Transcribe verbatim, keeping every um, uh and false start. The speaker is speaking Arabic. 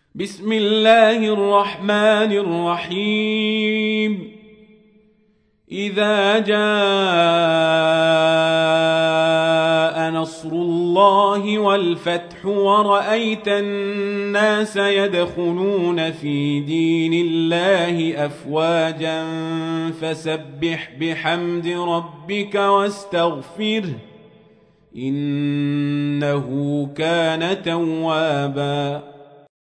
بسم الله الرحمن الرحيم إذا جاء نصر الله والفتح ورأيت الناس يدخلون في دين الله أفواجا فسبح بحمد ربك واستغفره إنه كان توابا